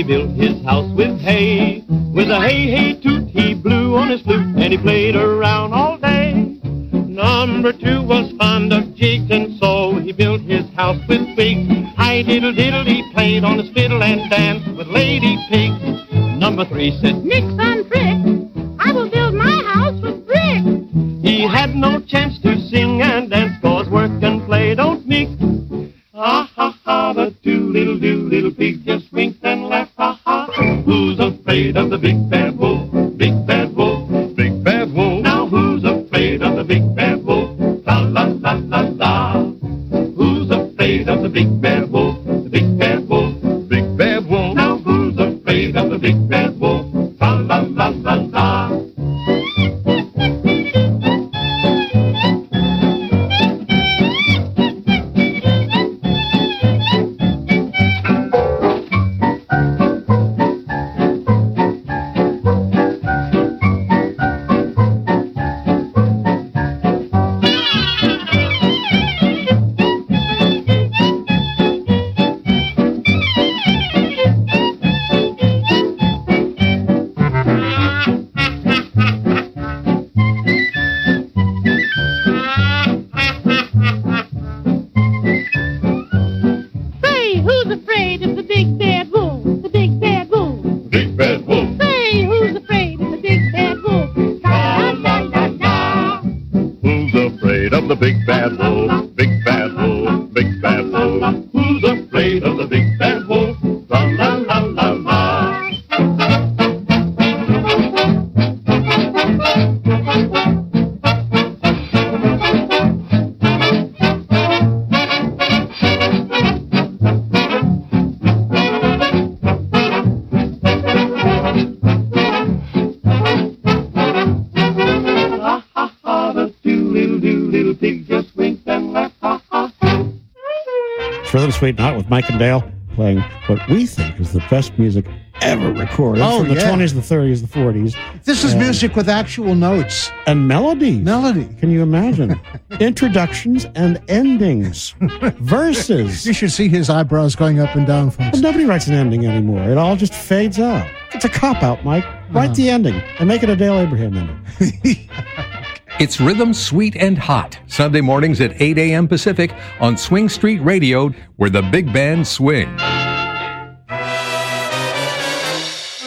built his house with hay. With a hey, hey, toot, he blew on his flute, and he played around all day. Number 2 was fond of jigs, and so he built his house with twigs. Hi diddle diddle, he played on his fiddle and danced with lady pigs. Number 3 said, Nix on tricks, I will build my house with bricks. He had no chance to sing and dance, 'cause work and play don't mix. Ha ha ha, the 2 little pigs just winked and laughed. Ha ha. Who's afraid of the big bad wolf? Big bad wolf, big bad wolf. Now who's afraid of the big bad wolf? La la la la la. Who's afraid of the big bad wolf? The big bad wolf, big bad wolf. Now who's afraid of the big bad wolf? La la la la la. The big bad wolf, big bad wolf, big bad wolf. Who's afraid of the big bad wolf? La la la la la. Rhythm Sweet and Hot with Mike and Dale playing what we think is the best music ever recorded from the 20s, the 30s, the 40s. This is music with actual notes. And melodies. Melody. Can you imagine? Introductions and endings. Verses. You should see his eyebrows going up and down, folks. Well, nobody writes an ending anymore. It all just fades out. It's a cop-out, Mike. Write the ending and make it a Dale Abraham ending. It's Rhythm Sweet and Hot, Sunday mornings at 8 a.m. Pacific on Swing Street Radio, where the big band swings.